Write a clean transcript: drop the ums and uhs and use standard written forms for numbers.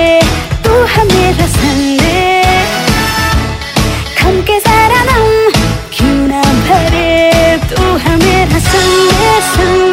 तू है मेरा संडे, खम के सारा दम क्यों ना भरे, तू है मेरा संडे संडे।